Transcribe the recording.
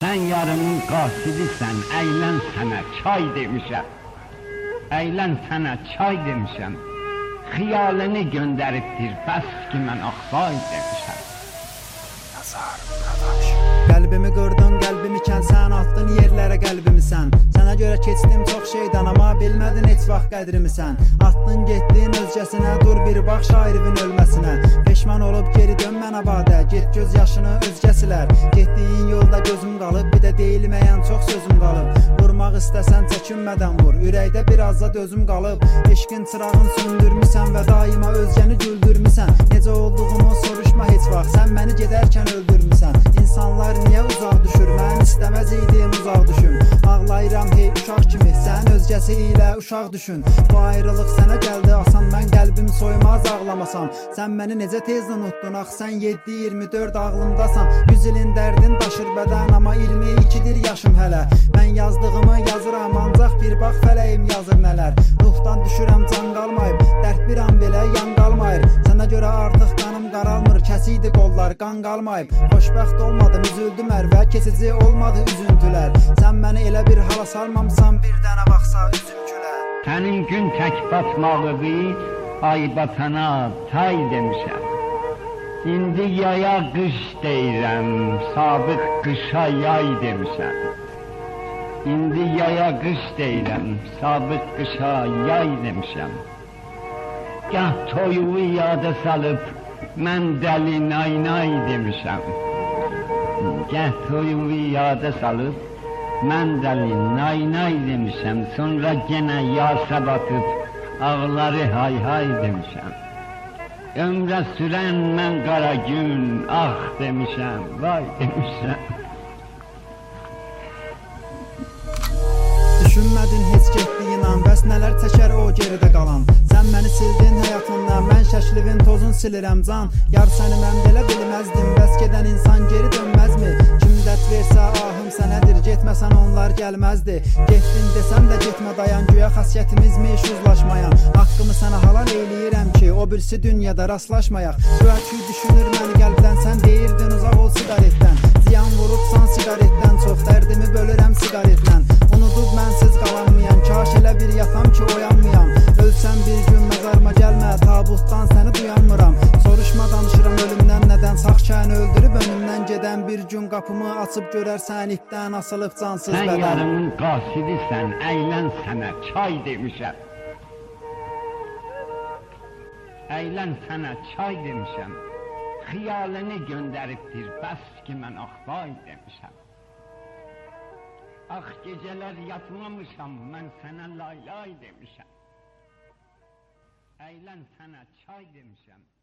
Sən yarımın qasidisən, əylən sənə çay demişəm. Əylən sənə çay demişəm. Xiyalını göndəribdir, bəs ki mən axvay demişəm. Qəlbimi qırdın, qəlbimi sən atdın yerlərə qəlbimi sən. Sənə görə keçdim çox şeydən, amma bilmədin heç vaxt qədrimi sən. Atdın getdin özgəsinə, dur bir bax şairivin ölməsinə. Peşman olub geri dön mənə badə, get göz yaşını özgəsilər. Getdiyin yolda gözüm qalıb, bir də deyilməyən çox sözüm qalıb. Vurmaq istəsən çəkinmədən vur, ürəkdə biraz da dözüm qalıb. Eşqin çırağın söndürmüsən və daima özgəni güldürmüsən. Necə olduğumu soruşma heç vaxt, sən məni gedərkən öldürmüsən. İnsanlar niyə uzaq düşür, mən istəməz idim uzaq düşüm. Ağlayıram hey uşaq kimi, sən özgəsi ilə uşaq düşün. Bu ayrılıq sənə gəldi asan, mən qəlbim soymaz ağlamasam. Sən məni necə tez unuttun, ax sən 7-24 ağlımdasan. 100 ilin dərdin daşır bədən, amma 22-dir yaşım hələ. Mən yazdığımı yazıram, ancaq bir bax fələyim yazır nələr. Ruhdan düşürəm, can qalmayıb, dərd bir an belə yan qalmayır. Sənə görə artıq qanım qaralmır, kəsiydi qollar, qan qalmayıb. Xoşbəxt olmadım, üzüldüm ərvə, keçici olmadı üzüntülər. Sən məni elə bir hala salmamsan, bir dənə baxsa üzüm gülər. Sənin gün tək batmağıdır, ay batana tay demişəm. İndi yaya qış deyirəm, sabıq qışa yay demişəm. İndi yaya qış deyirəm, sabıq qışa yay demişəm. Gah toyuğu yada salıb, mən dəli nay demişəm. Gah toyuğu yada salıb, mən dəli nay demişəm. Sonra genə yasa batıb, ağları hay demişəm. Ömrə sürən mən qara gün, ah demişəm, vay demişəm. Düşünmədin heç getdiyin an, bəs nələr çəkər o geridə qalan. Sən məni sildin həyatından, mən şəklivin tozun silirəm can. Yar səni mən belə bilməzdim, bəs gedən insan geri dönməzmi? Kim dərd versə ahım sənədir, getməsən onlar gəlməzdi. Getdin desəm də getmə dayan, güya xasiyyətimizmiş uzlaşmayan. Haqqımı sənə halal eyləyirəm ki, o birisi dünyada rastlaşmayaq. Güya ki düşünür məni qəlbdən, sən deyirdin uzaq ol sigaretdən. Ziyan vurubsan sigaretdən, çox dərdimi bölürəm sigaretlə. Unudub mənsiz qalanmayan, kaş elə bir yatam ki oyanmayam. Ölsəm bir gün məzarıma gəlmə, tabutdan səni duyanmıram. Soruşma danışıram ölümdən nədən, sağkəni öldürüb önümdən gedən. Bir gün qapımı açıb görərsən ipdən asılıb cansız bədən. Sən yarımın qasidisən, əylən sənə çay demişəm. Əylən sənə çay demişəm. Xiyalını göndəribdir, bəs ki mən axvay demişəm. Ax gecələr yatmamışam, mən sənə lay demişəm. Əylən sənə çay demişəm.